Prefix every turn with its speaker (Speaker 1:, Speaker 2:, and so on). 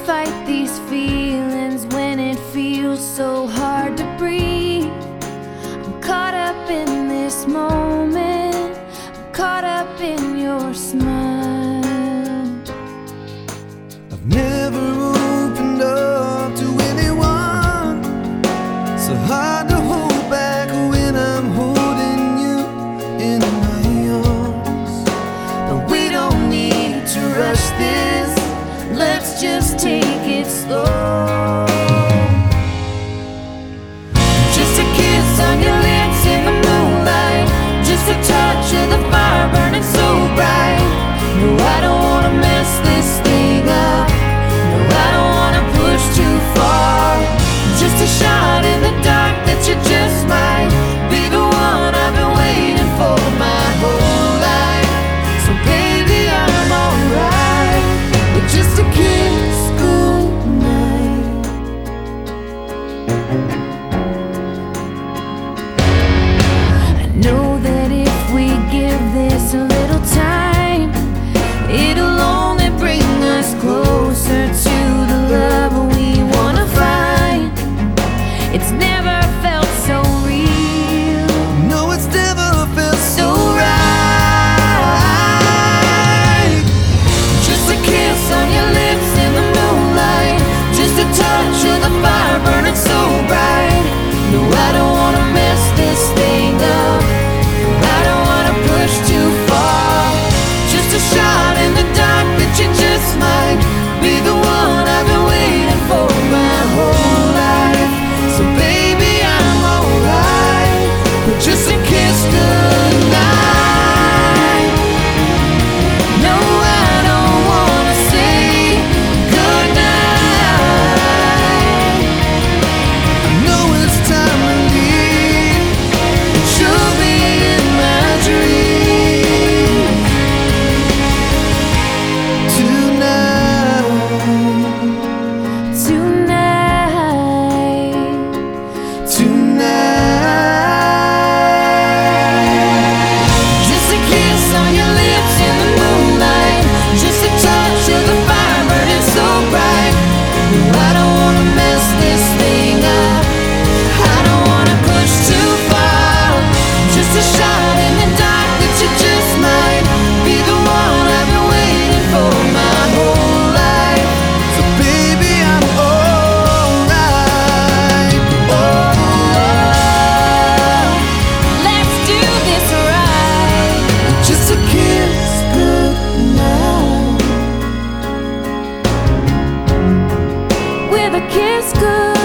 Speaker 1: fight these feelings when it feels so hard to breathe. I'm caught up in this moment, I'm caught up in your smile.
Speaker 2: I've never opened up to anyone, so hard to hold back when I'm holding you in my arms.
Speaker 1: But we don't need to rush this, let's just take it slow. Just a kiss on your lips in the moonlight, just a touch of the fire burning so bright. No, I don't wanna mess this thing up, no, I don't wanna push too far. Just a shot in the dark that you just might be the one I've been waiting for my whole life. So baby, I'm alright with just a kiss goodnight. I know that if we give this a little time, it'll only bring us closer to the love we wanna find. It's never felt so real,
Speaker 2: No, it's never felt
Speaker 1: so right. Just a kiss on your lips in the moonlight, just a touch of the fire burning so bright. No, I don't wanna mess this thing up, I don't wanna push too far. Just a shot in the dark that you just might be the one I've been waiting for my whole life. So baby, I'm alright with just a kiss goodnight. No, I don't wanna say goodnight.
Speaker 2: I know it's time to leave.
Speaker 1: You'll be in my dreams
Speaker 2: Tonight,
Speaker 1: tonight.
Speaker 2: tonight.
Speaker 1: Just a kiss on your lips in the moonlight, just a touch of the fire burning so bright. No, I don't wanna mess this thing up, I don't wanna push too far. Just a shot in the dark that you just might be the one I've been waiting for my whole life.
Speaker 2: So baby, I'm alright.
Speaker 1: Oh, let's do this right.
Speaker 2: Just a kiss goodnight.
Speaker 1: With a kiss good.